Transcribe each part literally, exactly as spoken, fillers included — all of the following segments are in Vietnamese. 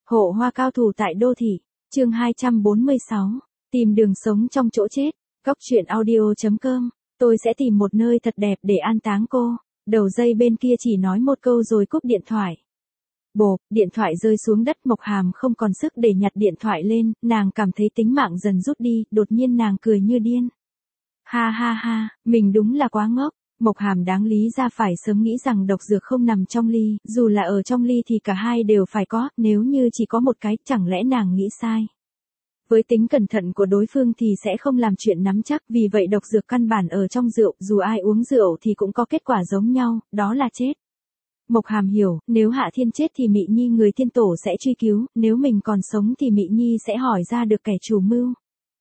Hộ hoa cao thủ tại đô thị, chương hai trăm bốn mươi sáu, tìm đường sống trong chỗ chết, góc truyện audio.com, tôi sẽ tìm một nơi thật đẹp để an táng cô, đầu dây bên kia chỉ nói một câu rồi cúp điện thoại. Bộp, điện thoại rơi xuống đất, Mộc Hàm không còn sức để nhặt điện thoại lên, nàng cảm thấy tính mạng dần rút đi, đột nhiên nàng cười như điên. Ha ha ha, mình đúng là quá ngốc. Mộc Hàm đáng lý ra phải sớm nghĩ rằng độc dược không nằm trong ly, dù là ở trong ly thì cả hai đều phải có, nếu như chỉ có một cái, chẳng lẽ nàng nghĩ sai. Với tính cẩn thận của đối phương thì sẽ không làm chuyện nắm chắc, vì vậy độc dược căn bản ở trong rượu, dù ai uống rượu thì cũng có kết quả giống nhau, đó là chết. Mộc Hàm hiểu, nếu Hạ Thiên chết thì Mị Nhi người tiên tổ sẽ truy cứu, nếu mình còn sống thì Mị Nhi sẽ hỏi ra được kẻ chủ mưu.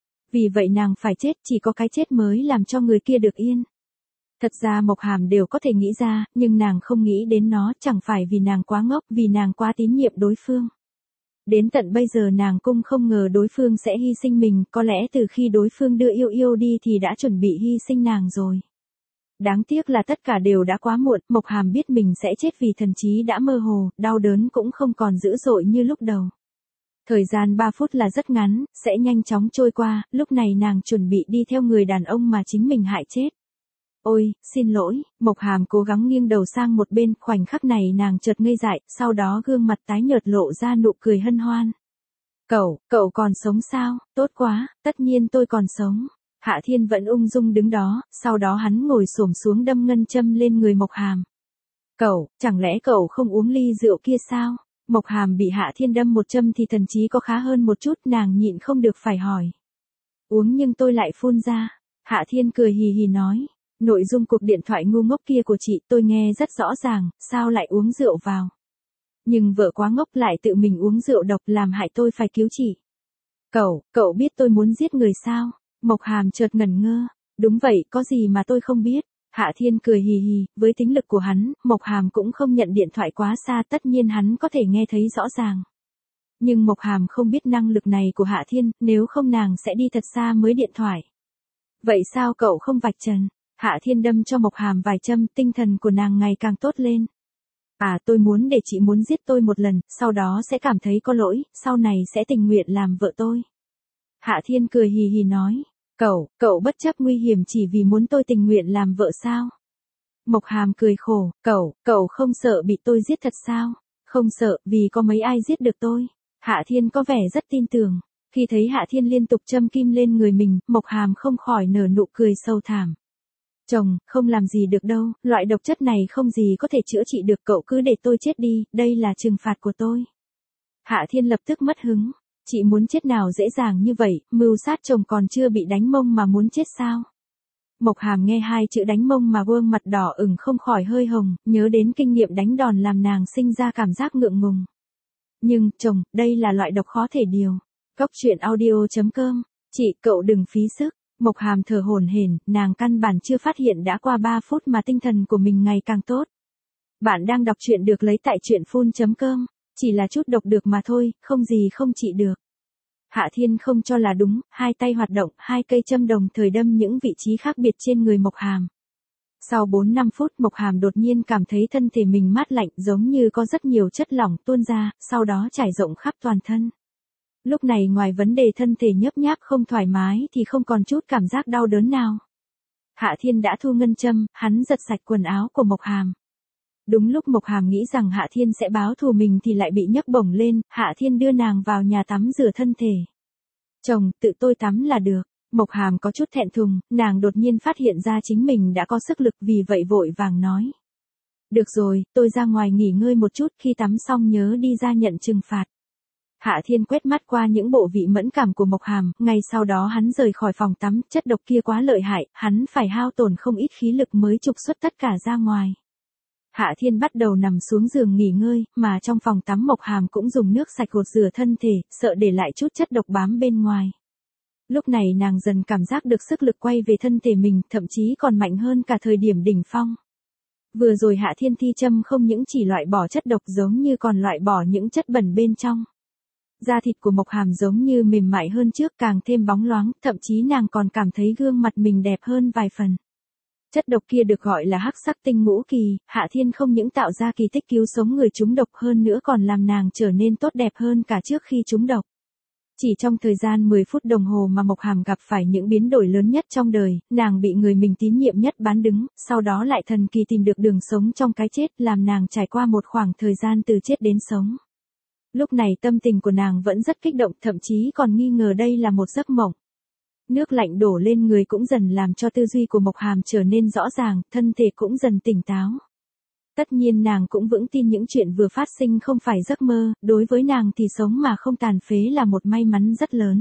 Vì vậy nàng phải chết, chỉ có cái chết mới làm cho người kia được yên. Thật ra Mộc Hàm đều có thể nghĩ ra, nhưng nàng không nghĩ đến nó, chẳng phải vì nàng quá ngốc, vì nàng quá tín nhiệm đối phương. Đến tận bây giờ nàng cũng không ngờ đối phương sẽ hy sinh mình, có lẽ từ khi đối phương đưa yêu yêu đi thì đã chuẩn bị hy sinh nàng rồi. Đáng tiếc là tất cả đều đã quá muộn, Mộc Hàm biết mình sẽ chết vì thần trí đã mơ hồ, đau đớn cũng không còn dữ dội như lúc đầu. Thời gian ba phút là rất ngắn, sẽ nhanh chóng trôi qua, lúc này nàng chuẩn bị đi theo người đàn ông mà chính mình hại chết. Ôi, xin lỗi, Mộc Hàm cố gắng nghiêng đầu sang một bên, khoảnh khắc này nàng chợt ngây dại, sau đó gương mặt tái nhợt lộ ra nụ cười hân hoan. Cậu, cậu còn sống sao, tốt quá, tất nhiên tôi còn sống. Hạ Thiên vẫn ung dung đứng đó, sau đó hắn ngồi xổm xuống đâm ngân châm lên người Mộc Hàm. Cậu, chẳng lẽ cậu không uống ly rượu kia sao? Mộc Hàm bị Hạ Thiên đâm một châm thì thần trí có khá hơn một chút, nàng nhịn không được phải hỏi. Uống nhưng tôi lại phun ra. Hạ Thiên cười hì hì nói. Nội dung cuộc điện thoại ngu ngốc kia của chị tôi nghe rất rõ ràng, sao lại uống rượu vào. Nhưng vợ quá ngốc lại tự mình uống rượu độc làm hại tôi phải cứu chị. Cậu, cậu biết tôi muốn giết người sao? Mộc Hàm chợt ngẩn ngơ. Đúng vậy, có gì mà tôi không biết. Hạ Thiên cười hì hì, với tính lực của hắn, Mộc Hàm cũng không nhận điện thoại quá xa, tất nhiên hắn có thể nghe thấy rõ ràng. Nhưng Mộc Hàm không biết năng lực này của Hạ Thiên, nếu không nàng sẽ đi thật xa mới điện thoại. Vậy sao cậu không vạch trần? Hạ Thiên đâm cho Mộc Hàm vài châm, tinh thần của nàng ngày càng tốt lên. À, tôi muốn để chị muốn giết tôi một lần, sau đó sẽ cảm thấy có lỗi, sau này sẽ tình nguyện làm vợ tôi. Hạ Thiên cười hì hì nói, cậu, cậu bất chấp nguy hiểm chỉ vì muốn tôi tình nguyện làm vợ sao? Mộc Hàm cười khổ, cậu, cậu không sợ bị tôi giết thật sao? Không sợ, vì có mấy ai giết được tôi. Hạ Thiên có vẻ rất tin tưởng. Khi thấy Hạ Thiên liên tục châm kim lên người mình, Mộc Hàm không khỏi nở nụ cười sâu thẳm. Chồng, không làm gì được đâu, loại độc chất này không gì có thể chữa trị được, cậu cứ để tôi chết đi, đây là trừng phạt của tôi. Hạ Thiên lập tức mất hứng, chị muốn chết nào dễ dàng như vậy, mưu sát chồng còn chưa bị đánh mông mà muốn chết sao? Mộc Hàm nghe hai chữ đánh mông mà gương mặt đỏ ửng không khỏi hơi hồng, nhớ đến kinh nghiệm đánh đòn làm nàng sinh ra cảm giác ngượng ngùng. Nhưng, chồng, đây là loại độc khó thể điều. Góc truyện audio.com, chị, cậu đừng phí sức. Mộc Hàm thở hổn hển, nàng căn bản chưa phát hiện đã qua ba phút mà tinh thần của mình ngày càng tốt. Bạn đang đọc truyện được lấy tại truyện phun chấm com, chỉ là chút độc được mà thôi, không gì không trị được. Hạ Thiên không cho là đúng, hai tay hoạt động, hai cây châm đồng thời đâm những vị trí khác biệt trên người Mộc Hàm. Sau bốn năm phút Mộc Hàm đột nhiên cảm thấy thân thể mình mát lạnh, giống như có rất nhiều chất lỏng tuôn ra, sau đó trải rộng khắp toàn thân. Lúc này ngoài vấn đề thân thể nhấp nháp không thoải mái thì không còn chút cảm giác đau đớn nào. Hạ Thiên đã thu ngân châm, hắn giật sạch quần áo của Mộc Hàm. Đúng lúc Mộc Hàm nghĩ rằng Hạ Thiên sẽ báo thù mình thì lại bị nhấc bổng lên, Hạ Thiên đưa nàng vào nhà tắm rửa thân thể. Chồng, tự tôi tắm là được. Mộc Hàm có chút thẹn thùng, nàng đột nhiên phát hiện ra chính mình đã có sức lực, vì vậy vội vàng nói. Được rồi, tôi ra ngoài nghỉ ngơi một chút, khi tắm xong nhớ đi ra nhận trừng phạt. Hạ Thiên quét mắt qua những bộ vị mẫn cảm của Mộc Hàm, ngay sau đó hắn rời khỏi phòng tắm, chất độc kia quá lợi hại, hắn phải hao tổn không ít khí lực mới trục xuất tất cả ra ngoài. Hạ Thiên bắt đầu nằm xuống giường nghỉ ngơi, mà trong phòng tắm Mộc Hàm cũng dùng nước sạch gột rửa thân thể, sợ để lại chút chất độc bám bên ngoài. Lúc này nàng dần cảm giác được sức lực quay về thân thể mình, thậm chí còn mạnh hơn cả thời điểm đỉnh phong. Vừa rồi Hạ Thiên thi châm không những chỉ loại bỏ chất độc giống như còn loại bỏ những chất bẩn bên trong. Da thịt của Mộc Hàm giống như mềm mại hơn trước, càng thêm bóng loáng, thậm chí nàng còn cảm thấy gương mặt mình đẹp hơn vài phần. Chất độc kia được gọi là hắc sắc tinh ngũ kỳ, Hạ Thiên không những tạo ra kỳ tích cứu sống người trúng độc hơn nữa còn làm nàng trở nên tốt đẹp hơn cả trước khi trúng độc. Chỉ trong thời gian mười phút đồng hồ mà Mộc Hàm gặp phải những biến đổi lớn nhất trong đời, nàng bị người mình tín nhiệm nhất bán đứng, sau đó lại thần kỳ tìm được đường sống trong cái chết, làm nàng trải qua một khoảng thời gian từ chết đến sống. Lúc này tâm tình của nàng vẫn rất kích động, thậm chí còn nghi ngờ đây là một giấc mộng. Nước lạnh đổ lên người cũng dần làm cho tư duy của Mộc Hàm trở nên rõ ràng, thân thể cũng dần tỉnh táo. Tất nhiên nàng cũng vững tin những chuyện vừa phát sinh không phải giấc mơ, đối với nàng thì sống mà không tàn phế là một may mắn rất lớn.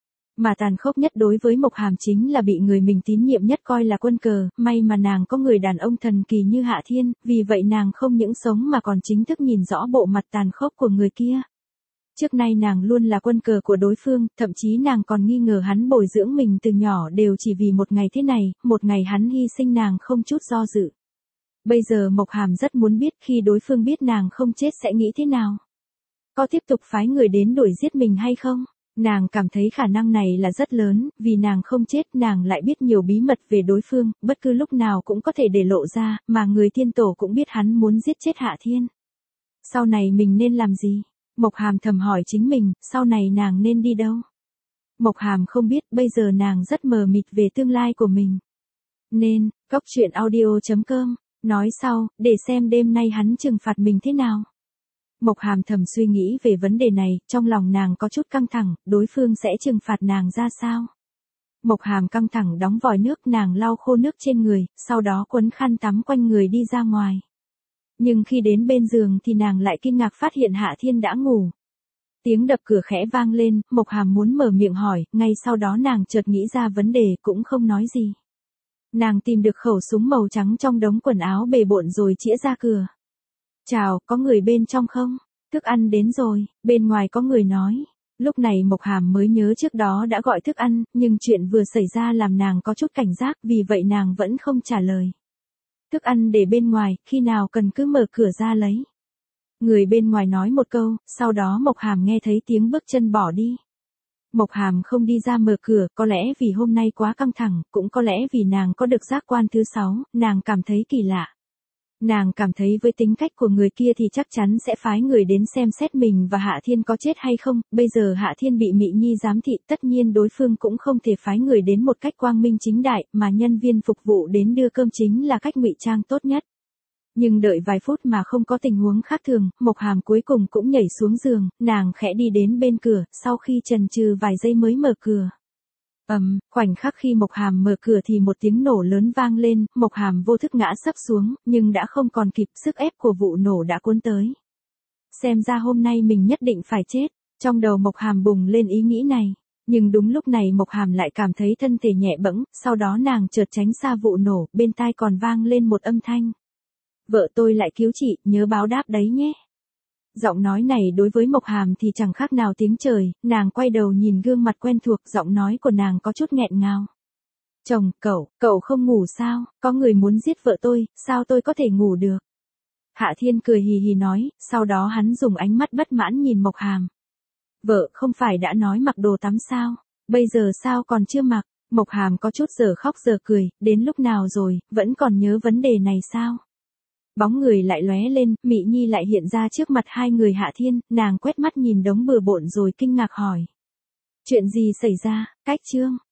Mà tàn khốc nhất đối với Mộc Hàm chính là bị người mình tín nhiệm nhất coi là quân cờ, may mà nàng có người đàn ông thần kỳ như Hạ Thiên, vì vậy nàng không những sống mà còn chính thức nhìn rõ bộ mặt tàn khốc của người kia. Trước nay nàng luôn là quân cờ của đối phương, thậm chí nàng còn nghi ngờ hắn bồi dưỡng mình từ nhỏ đều chỉ vì một ngày thế này, một ngày hắn hy sinh nàng không chút do dự. Bây giờ Mộc Hàm rất muốn biết khi đối phương biết nàng không chết sẽ nghĩ thế nào. Có tiếp tục phái người đến đuổi giết mình hay không? Nàng cảm thấy khả năng này là rất lớn, vì nàng không chết nàng lại biết nhiều bí mật về đối phương, bất cứ lúc nào cũng có thể để lộ ra, mà người tiên tổ cũng biết hắn muốn giết chết Hạ Thiên. Sau này mình nên làm gì? Mộc Hàm thầm hỏi chính mình, sau này nàng nên đi đâu? Mộc Hàm không biết, bây giờ nàng rất mờ mịt về tương lai của mình. Nên, cốc truyện audio chấm com, nói sau, để xem đêm nay hắn trừng phạt mình thế nào. Mộc Hàm thầm suy nghĩ về vấn đề này, trong lòng nàng có chút căng thẳng, đối phương sẽ trừng phạt nàng ra sao? Mộc Hàm căng thẳng đóng vòi nước, nàng lau khô nước trên người, sau đó quấn khăn tắm quanh người đi ra ngoài. Nhưng khi đến bên giường thì nàng lại kinh ngạc phát hiện Hạ Thiên đã ngủ. Tiếng đập cửa khẽ vang lên, Mộc Hàm muốn mở miệng hỏi, ngay sau đó nàng chợt nghĩ ra vấn đề cũng không nói gì. Nàng tìm được khẩu súng màu trắng trong đống quần áo bề bộn rồi chĩa ra cửa. Chào, có người bên trong không? Thức ăn đến rồi, bên ngoài có người nói. Lúc này Mộc Hàm mới nhớ trước đó đã gọi thức ăn, nhưng chuyện vừa xảy ra làm nàng có chút cảnh giác, vì vậy nàng vẫn không trả lời. Thức ăn để bên ngoài, khi nào cần cứ mở cửa ra lấy. Người bên ngoài nói một câu, sau đó Mộc Hàm nghe thấy tiếng bước chân bỏ đi. Mộc Hàm không đi ra mở cửa, có lẽ vì hôm nay quá căng thẳng, cũng có lẽ vì nàng có được giác quan thứ sáu, nàng cảm thấy kỳ lạ. Nàng cảm thấy với tính cách của người kia thì chắc chắn sẽ phái người đến xem xét mình và Hạ Thiên có chết hay không, bây giờ Hạ Thiên bị Mị Nhi giám thị, tất nhiên đối phương cũng không thể phái người đến một cách quang minh chính đại, mà nhân viên phục vụ đến đưa cơm chính là cách ngụy trang tốt nhất. Nhưng đợi vài phút mà không có tình huống khác thường, Mộc Hàm cuối cùng cũng nhảy xuống giường, nàng khẽ đi đến bên cửa, sau khi chần chừ vài giây mới mở cửa. Ầm, um, khoảnh khắc khi Mộc Hàm mở cửa thì một tiếng nổ lớn vang lên, Mộc Hàm vô thức ngã sấp xuống, nhưng đã không còn kịp, sức ép của vụ nổ đã cuốn tới. Xem ra hôm nay mình nhất định phải chết, trong đầu Mộc Hàm bùng lên ý nghĩ này. Nhưng đúng lúc này Mộc Hàm lại cảm thấy thân thể nhẹ bẫng, sau đó nàng chợt tránh xa vụ nổ, bên tai còn vang lên một âm thanh. Vợ tôi lại cứu chị, nhớ báo đáp đấy nhé. Giọng nói này đối với Mộc Hàm thì chẳng khác nào tiếng trời, nàng quay đầu nhìn gương mặt quen thuộc, giọng nói của nàng có chút nghẹn ngào. Chồng, cậu, cậu không ngủ sao, có người muốn giết vợ tôi, sao tôi có thể ngủ được? Hạ Thiên cười hì hì nói, sau đó hắn dùng ánh mắt bất mãn nhìn Mộc Hàm. Vợ không phải đã nói mặc đồ tắm sao, bây giờ sao còn chưa mặc? Mộc Hàm có chút giờ khóc giờ cười, đến lúc nào rồi, vẫn còn nhớ vấn đề này sao? Bóng người lại lóe lên, Mị Nhi lại hiện ra trước mặt hai người Hạ Thiên, nàng quét mắt nhìn đống bừa bộn rồi kinh ngạc hỏi. Chuyện gì xảy ra, cách chương?